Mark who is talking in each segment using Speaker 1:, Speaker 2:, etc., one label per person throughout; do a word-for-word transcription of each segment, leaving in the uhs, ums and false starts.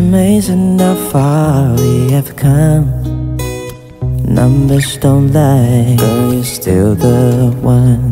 Speaker 1: amazing how far we have come. Numbers don't lie, girl, you're still the one.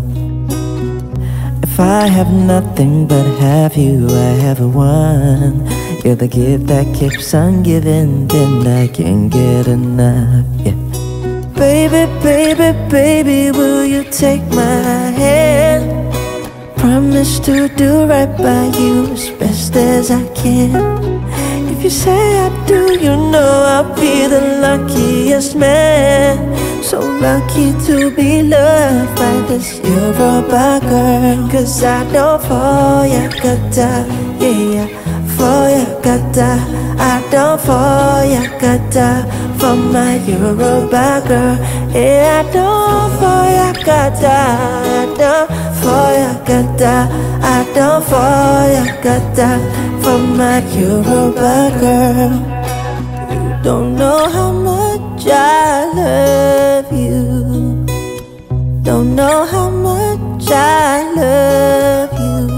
Speaker 1: If I have nothing but have you, I have won. You're the gift that keeps on giving, then I can't get enough, yeah. Baby, baby, baby, will you take my hand? Promise to do right by you as best as I can. If you say I do, you know I'll be the luckiest man. So lucky to be loved by this Yoruba girl. Cause I don't fall yakata, yeah, fall yakata. I don't fall yakata for my Yoruba girl. Yeah, I don't fall yakata, I don't fall yakata. I don't fall yakata for my Yoruba girl. You don't know how much I love you. Don't know how much I love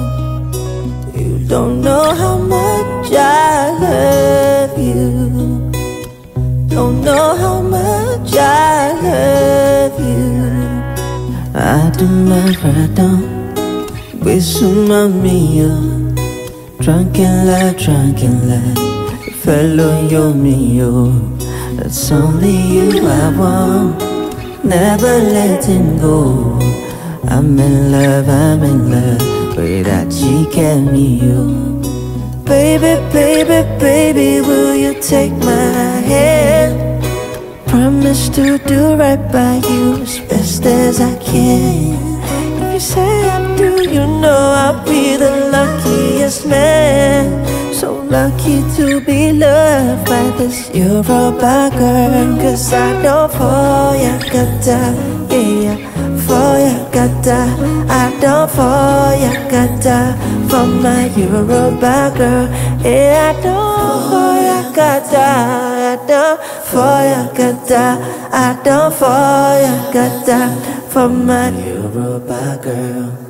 Speaker 1: you. You don't know how much I love you. Don't know how much I love you. I do my pardon. Wisdom on me, yo. Drunken love, drunken love. Fellow yo me, yo. That's only you I want. Never letting go. I'm in love, I'm in love. Without you, can me, yo. Baby, baby, baby, will you take my hand? Promise to do right by you as best as I can. If you say I do, you know I'll be the luckiest man. So lucky to be loved by this Yoruba girl. Cause I don't fall yakata, yeah, fall yakata. I don't fall yakata for my Yoruba girl. Yeah, I don't fall yakata, I don't fall yakata. I don't fall yakata for my Yoruba girl.